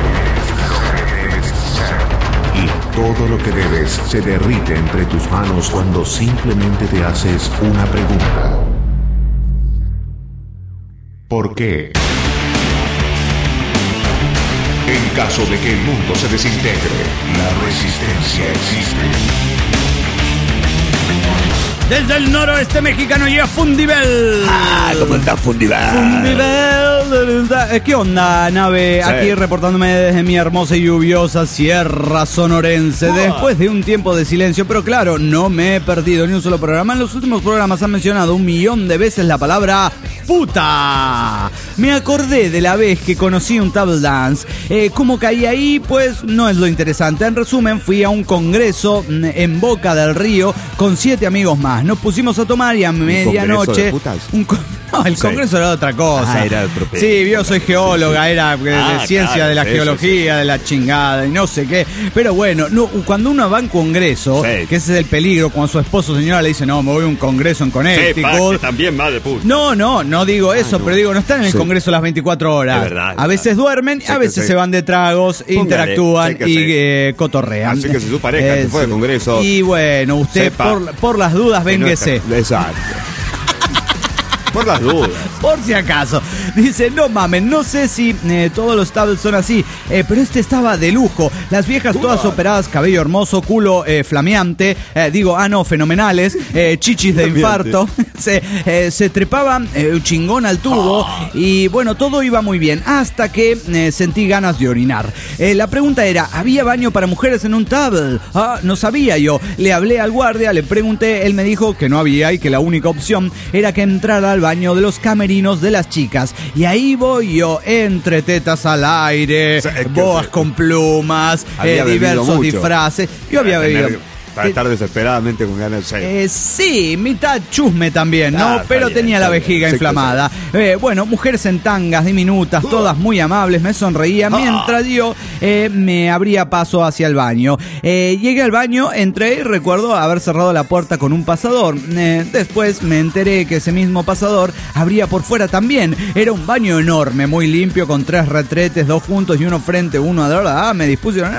Y todo lo que debes se derrite entre tus manos cuando simplemente te haces una pregunta. ¿Por qué? En caso de que el mundo se desintegre, la resistencia existe. Desde el noroeste mexicano llega Fundibel. ¿Cómo está Fundibel? ¿Qué onda, nave? Sí. Aquí reportándome desde mi hermosa y lluviosa Sierra Sonorense. Después de un tiempo de silencio, pero claro, no me he perdido ni un solo programa. En los últimos programas han mencionado 1.000.000 de veces la palabra puta. Me acordé de la vez que conocí un table dance. ¿Cómo caí ahí? Pues no es lo interesante. En resumen, fui a un congreso en Boca del Río con 7 amigos más. Nos pusimos a tomar y a medianoche... de putas? No, el congreso era otra cosa. Era otro pedo. Sí, yo soy geóloga, era de ciencia claro, de la sí, geología, de la chingada y no sé qué. Pero bueno, cuando uno va a un congreso, Sí. que ese es el peligro, cuando su esposo señora le dice, no, me voy a un congreso en Sí, Connecticut. que también va de puta. No digo eso, no. pero digo, no están en el Sí. congreso las 24 horas. Es verdad, es a veces duermen, Sí a que veces sí. se van de tragos, Póngale, interactúan sí que y sí. cotorrean. Así que si su pareja se fue de congreso, Y bueno, usted sepa por las dudas, que no vénguese. está- Exacto. Por las dudas. Por si acaso. Dice, no mamen, no sé si todos los tables son así, pero este estaba de lujo. Las viejas todas operadas, cabello hermoso, culo flameante, fenomenales, chichis de infarto. se trepaban chingón al tubo y bueno, todo iba muy bien hasta que sentí ganas de orinar. La pregunta era, ¿había baño para mujeres en un table? No sabía yo. Le hablé al guardia, le pregunté, él me dijo que no había y que la única opción era que entrara al baño de los camerinos de las chicas. Y ahí voy yo, entre tetas al aire, O sea, es que, boas con plumas, había bebido diversos mucho. disfraces. Yo había bebido. Para estar desesperadamente con ganas de Sí, mitad chusme también, ¿no? Ah, Pero está bien, tenía la está bien. vejiga Sí, inflamada. Bueno, mujeres en tangas diminutas, todas muy amables, me sonreía mientras yo me abría paso hacia el baño. Llegué al baño, entré y recuerdo haber cerrado la puerta con un pasador. Después me enteré que ese mismo pasador abría por fuera también. Era un baño enorme, muy limpio, con 3 retretes, 2 juntos y uno frente, uno a me dispusieron.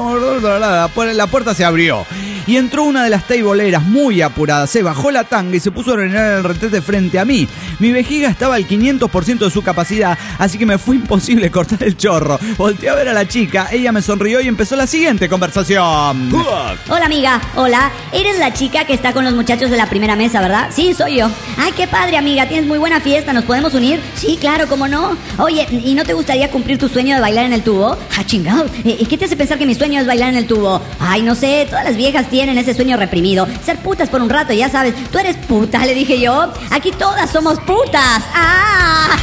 La puerta se abrió. Y entró una de las teiboleras muy apurada, se bajó la tanga y se puso a orinar en el retrete frente a mí. Mi vejiga estaba al 500% de su capacidad, así que me fue imposible cortar el chorro. Volteé a ver a la chica, ella me sonrió y empezó la siguiente conversación. Hola amiga, hola. Eres la chica que está con los muchachos de la primera mesa, ¿verdad? Sí, soy yo. Ay, qué padre amiga, tienes muy buena fiesta, ¿nos podemos unir? Sí, claro, ¿cómo no? Oye, ¿y no te gustaría cumplir tu sueño de bailar en el tubo? Ah, chingado. ¿Y qué te hace pensar que mi sueño es bailar en el tubo? Ay, no sé, todas las viejas tienen ese sueño reprimido. Ser putas por un rato, ya sabes. Tú eres puta, le dije yo. Aquí todas somos putas. ¡Ah!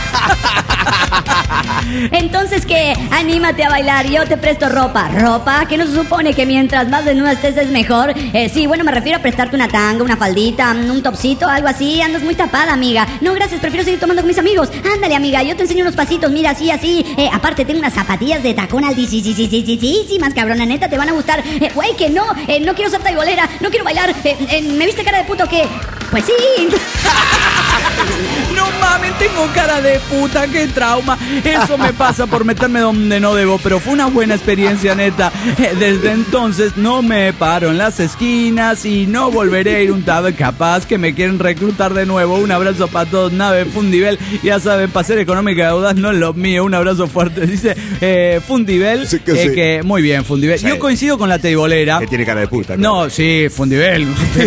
Entonces, ¿qué? Anímate a bailar, yo te presto ropa. ¿Ropa? ¿Qué no se supone que mientras más desnuda estés es mejor? Sí, bueno, me refiero a prestarte una tanga, una faldita, un topsito, algo así. Andas muy tapada, amiga. No, gracias, prefiero seguir tomando con mis amigos. Ándale, amiga, yo te enseño unos pasitos, mira, así, así. Aparte, tengo unas zapatillas de tacón altísimas, cabrona, neta, te van a gustar. Güey, que no quiero ser taibolera, no quiero bailar. ¿Me viste cara de puto o qué? Pues sí. No no mames, tengo cara de puta, qué trauma. Eso me pasa por meterme donde no debo, pero fue una buena experiencia, neta. Desde entonces no me paro en las esquinas y no volveré a ir un tab, capaz que me quieren reclutar de nuevo. Un abrazo para todos, nave Fundivel. Ya saben, para ser económica y audaz no es lo mío. Un abrazo fuerte, dice Fundivel. Sí que sí. Que muy bien, Fundivel. Sí. Yo coincido con la teibolera. Que tiene cara de puta. No, sí, Fundivel.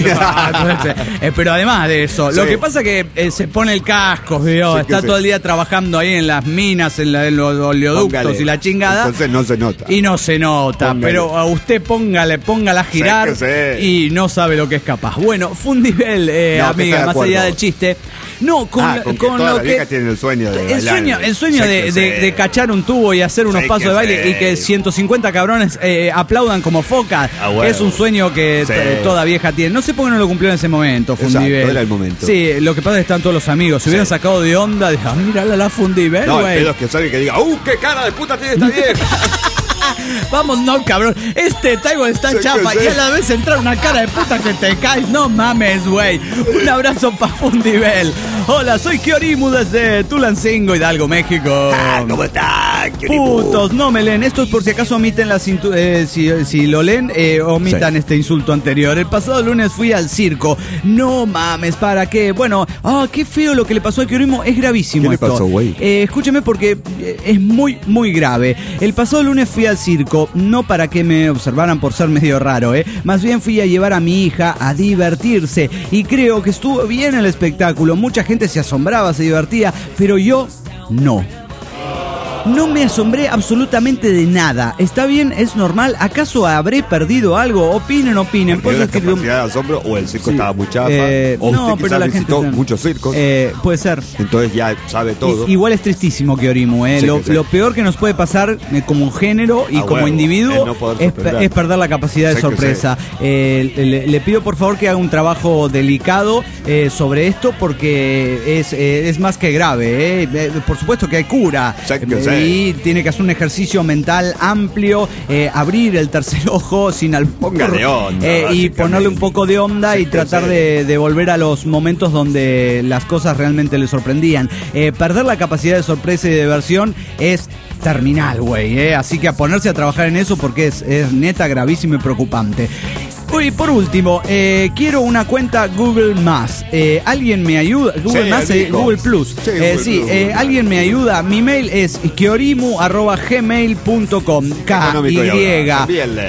Pero además de eso, Sí. lo que pasa que se pone el casco, ¿vio? Sí, Está sí. todo el día trabajando ahí en las minas, en los oleoductos Póngale. y la chingada. Entonces no se nota. Y no se nota, Póngale. pero a usted póngala a girar Sí que sí. y no sabe lo que es capaz. Bueno, Fundivel, No, que está amiga, de más acuerdo. allá del chiste. No, con que con todas lo las que... viejas tienen el sueño de El bailar. sueño Sí de, que de- sí. de cachar un tubo y hacer unos Sí pasos que de baile sí. y que 150 cabrones aplaudan como focas. Ah, bueno. Es un sueño que Sí. toda vieja tiene. No sé por qué no lo cumplió en ese momento, Exacto, Fundivel. era el momento. Sí, lo que pasa es que están todos los amigos. Se hubieran sacado de onda, de, mira la Fundivel, No, el güey. pedo es que salga y que diga, qué cara de puta tiene esta vieja. Vamos, no, cabrón. Este Taibo está Sí, chafa que sí. y a la vez entrar una cara de puta que te caes. No mames, güey. Un abrazo pa' Fundivel. Hola, soy Kiorimu desde Tulancingo, Hidalgo, México. ¿Cómo está? Putos, no me leen. Esto es por si acaso omiten si lo leen, omitan este insulto anterior. El pasado lunes fui al circo. No mames, ¿para qué? Bueno, qué feo lo que le pasó a Kiorimu. Es gravísimo ¿Qué le esto. pasó, güey? Escúcheme porque es muy, muy grave. El pasado lunes fui al circo, no para que me observaran por ser medio raro, más bien fui a llevar a mi hija a divertirse y creo que estuvo bien el espectáculo. Mucha gente se asombraba, se divertía, pero yo no. No me asombré absolutamente de nada. ¿Está bien? ¿Es normal? ¿Acaso habré perdido algo? Opinen. ¿Perdió Por la eso que- capacidad de asombro o el circo Sí. estaba muy chafa? O no, usted pero quizás la gente visitó está- muchos circos. Puede ser. Entonces ya sabe todo. Igual es tristísimo Kiorimu, Sí, lo, que sí. lo peor que nos puede pasar como género y como huevo, individuo es no poder sorprender. es perder la capacidad de Sí, que sorpresa. Le pido por favor que haga un trabajo delicado sobre esto porque es más que grave. Por supuesto que hay cura Sí, que sí. y tiene que hacer un ejercicio mental amplio, abrir el tercer ojo sin albur, Póngale onda, y básicamente. ponerle un poco de onda Sí, y que tratar sí. de volver a los momentos donde las cosas realmente le sorprendían. Perder la capacidad de sorpresa y de diversión es terminal, güey. Así que a ponerse a trabajar en eso porque es neta gravísimo y preocupante. Y por último, quiero una cuenta Google Más. ¿Alguien me ayuda? Google Sí, Más, dijo. Google Plus. Sí, Google Sí, Plus, Google ¿alguien me ayuda? Mi mail es kiorimu@gmail.com. Económico y audaz. Envíenle.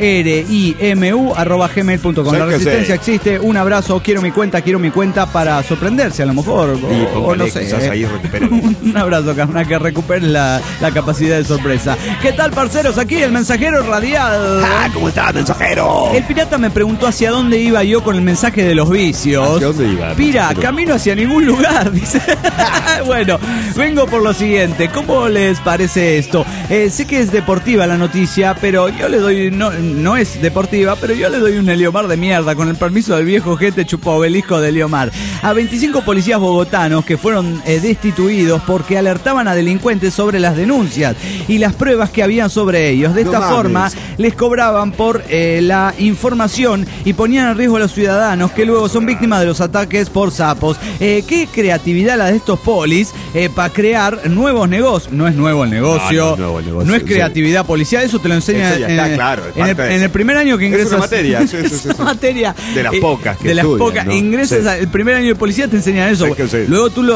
KYORIMU@gmail.com. Sí, La que resistencia sí. existe. Un abrazo. Quiero mi cuenta para sorprenderse a lo mejor. Y O póngale, no sé. quizás ahí recuperen. Un abrazo, Carna, que recupere la capacidad de sorpresa. ¿Qué tal, parceros? Aquí el mensajero radial. ¿Cómo está, mensajero? El pirata me preguntó hacia dónde iba yo con el mensaje de los vicios. ¿Hacia dónde iba? Pira, Mensajero? camino hacia ningún lugar, dice. Bueno, vengo por lo siguiente. ¿Cómo les parece esto? Sé que es deportiva la noticia, pero yo le doy... No es deportiva, pero yo le doy un Heliomar de mierda, con el permiso del viejo gente chupo obelisco de Heliomar. A 25 policías bogotanos que fueron destituidos porque alertaban a delincuentes sobre las denuncias y las pruebas que habían sobre ellos. De No esta mames. forma les cobraban por la información y ponían en riesgo a los ciudadanos que luego son víctimas de los ataques por sapos. Qué creatividad la de estos polis para crear nuevos negocios. No es nuevo el negocio, No, no es nuevo el negocio, no es sí. creatividad policial, eso te lo enseñan Eso ya está claro, es en parte de- en el primer año que Es ingresas. una materia, sí, sí, sí, Es sí. una materia De las pocas que de las estudian, pocas. ¿no? Ingresas Sí. el primer año de policía, te enseñan eso. Sí, que sí. Luego tú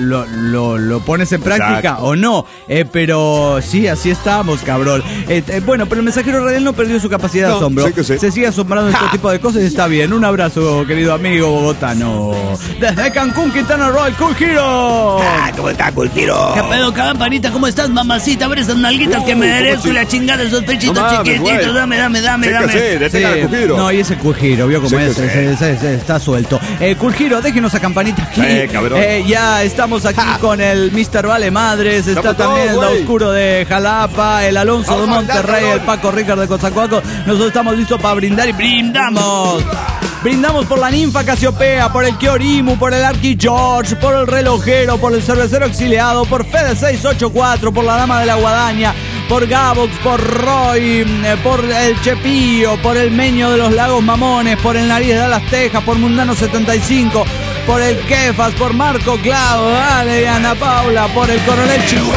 lo pones en práctica Exacto. o no, pero sí, así estamos, cabrón. Bueno, pero el mensajero radial no perdió su capacidad de No, asombro. sí que sí. Se sigue asombrando de este tipo de cosas y está bien. Un abrazo, querido amigo bogotano. Desde Cancún, Quintana Roo, el Cool Hero. ¿Cómo está, Cultiro? ¿Qué pedo, campanita? ¿Cómo estás, mamacita? Abre esas nalguitas que me ¿cómo merezco chi- y la chingada, esos pechitos No mames, chiquititos. güey. Dame. Sí, que sí, detenga el Cujiro. No, y ese Curgiro, vio cómo Sí, es, que sí. está suelto. Curgiro, déjenos a campanita aquí. Cabrón. Ya estamos aquí con el Mr. Vale Madres, está Estamos también el todos, Da güey. Oscuro de Jalapa, el Alonso de Vamos a Monterrey, andar, el Paco Ricard de Cozacuaco. Nosotros estamos listos para brindar y brindamos. Brindamos por la ninfa Casiopea, por el Kiorimu, por el Arqui George, por el relojero, por el cervecero exiliado, por Fede 684, por la dama de la guadaña, por Gabox, por Roy, por el Chepío, por el Meño de los Lagos Mamones, por el Nariz de Dallas, Texas, por Mundano 75, por el Kefas, por Marco Clavo, dale, Ana Paula, por el Coronel Chingón.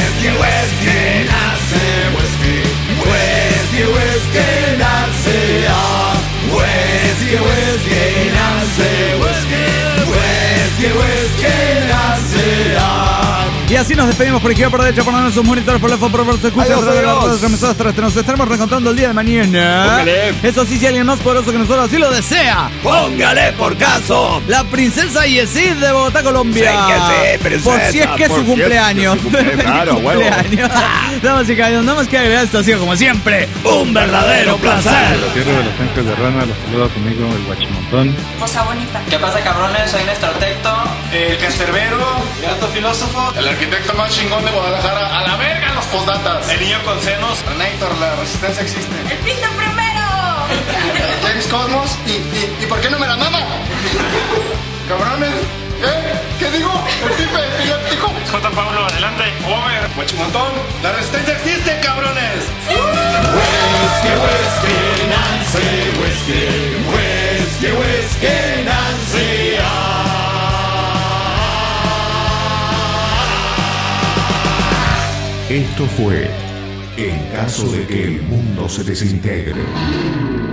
Y así nos despedimos por izquierda, por derecha, por sus monitores, por left, por se escucha, nos estaremos reencontrando el día de mañana. Póngale. Eso sí, si alguien más poderoso que nosotros así lo desea. Póngale por caso. La princesa Yesid de Bogotá, Colombia. Sí, que sí, princesa. Por si es que es Por su si es cumpleaños. su cumpleaños, claro, huevo. Damas y caballeros, nada más que agregar, esto ha sido como siempre Un verdadero placer. La tierra de los tanques de rana, los saluda tu amigo el Guachimontón. Cosa bonita. ¿Qué pasa, cabrones? Soy Néstor Tecto, el cancerbero, el alto filósofo, el arquitecto más chingón de Guadalajara. A la verga los postdatas. el niño con senos, Renator, la resistencia existe. ¡El pinto primero! James Cosmos. ¿Y por qué no me la mama? Cabrones. ¿Qué digo? El pipe epiléptico. J. Pablo, adelante. Homer, Guachimontón. La resistencia existe, cabrones. Esto fue En caso de que el mundo se desintegre.